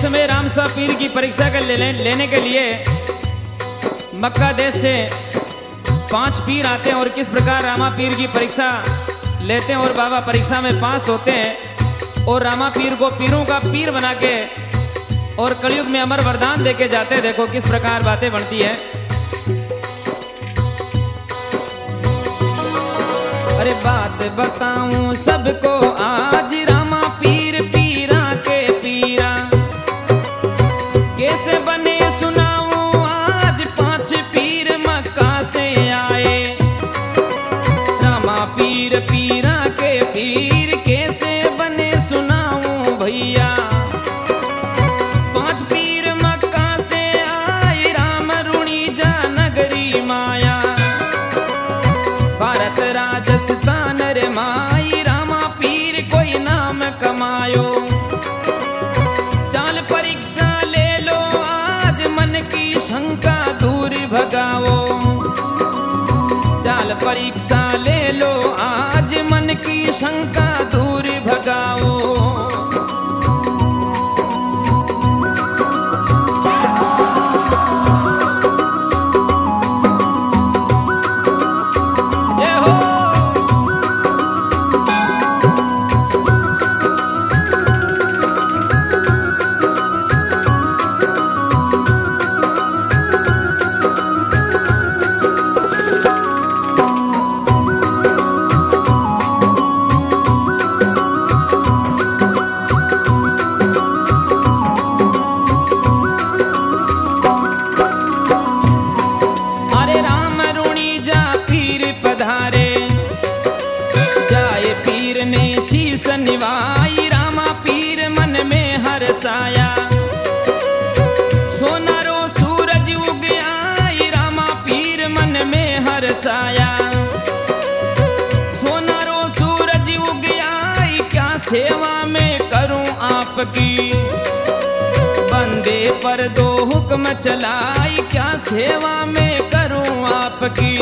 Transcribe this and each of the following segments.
समय राम शाह पीर की परीक्षा लेने के लिए मक्का देश से 5 पीर आते हैं और किस प्रकार रामा पीर की परीक्षा लेते हैं और बाबा परीक्षा में पास होते हैं और रामा पीर को पीरों का पीर बना के और कलयुग में अमर वरदान देके जाते हैं। देखो किस प्रकार बातें बनती है। अरे बात बताऊं सबको आज रामा पीर पीरा के पीरा कैसे बने सुनाऊं आज 5 पीर मक्का से आए। रामा पीर पीरा के पीर कैसे बने सुनाऊं भैया 5 पीर मक्का से आए। राम रुणी जा नगरी माया भारत राजस्थान रे माई रामा पीर कोई नाम कमायो। चाल परीक्षा ले लो आज मन की शंका दूर भगाओ। चाल परीक्षा ले लो आज मन की शंका दूर भगाओ। निवाई रामा पीर मन में हर्षाया। सोनारो सूरज उग आई रामा पीर मन में हर्षाया। सोनारो सूरज उग आई क्या सेवा में करूं आपकी। बंदे पर 2 हुक्म चलाई क्या सेवा में करूं आपकी।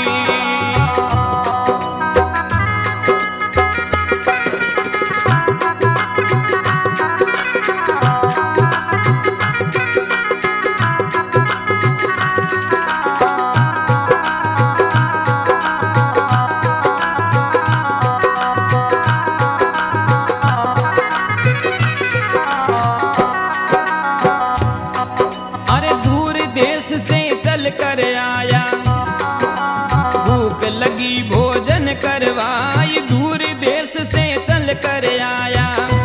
से चल कर आया भूख लगी भोजन करवाई। दूर देश से चल कर आया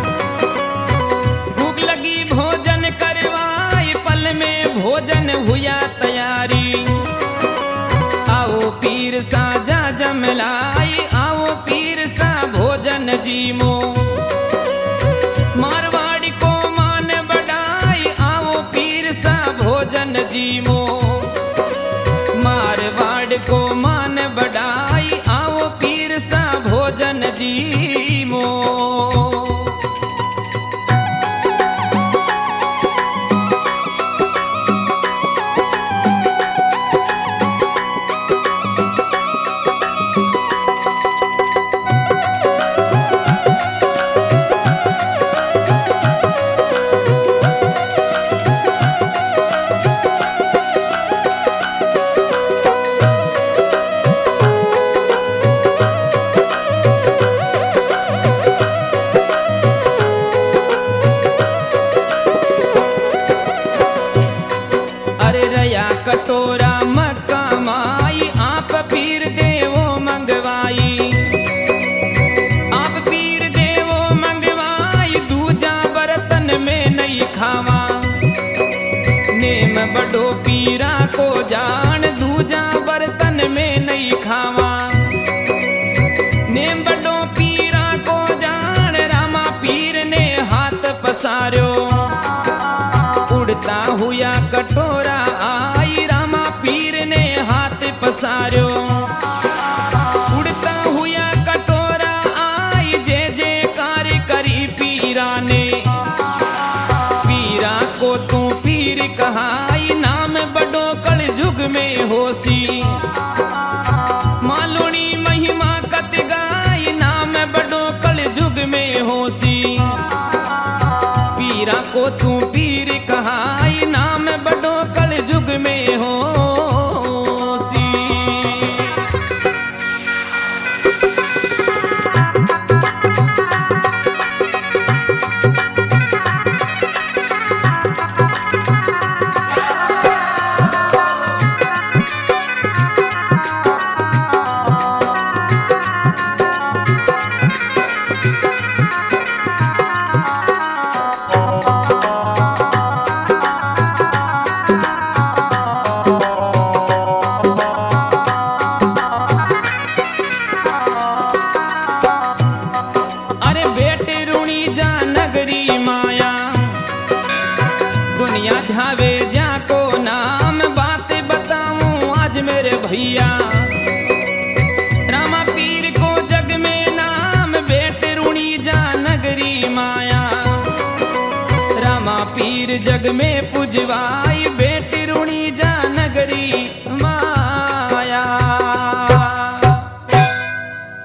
भूख लगी भोजन करवाई। पल में भोजन हुआ तैयारी। आओ पीर सा जा जमलाई आओ पीर सा भोजन जीमो। मारवाड़ी को मान बढ़ाई आओ पीर सा भोजन जीमो। मारवाड़ को मान बढ़ाई आओ पीर सा भोजन जीमो। कटोरा मक्का माई आप पीर देवो मंगवाई। आप पीर देवो मंगवाई दूजा बर्तन में नहीं खावा। नेम बड़ो पीरा को जान दूजा बर्तन में नहीं खावा। नेम बड़ो पीरा को जान रामा पीर ने हाथ पसार्यो। उड़ता हुआ कटोरा आई रामा पीर ने हाथ पसार्यो। उड़ता हुआ कटोरा आई जे जे कार्य करी पीरा ने। पीरा को तू पीर कहाई नाम बड़ो कल युग में होसी। मालूनी महिमा कत गाई नाम बड़ो कल युग में होसी। पीरा को तू पीर पीर जग में पुजवाई बेटी रुणी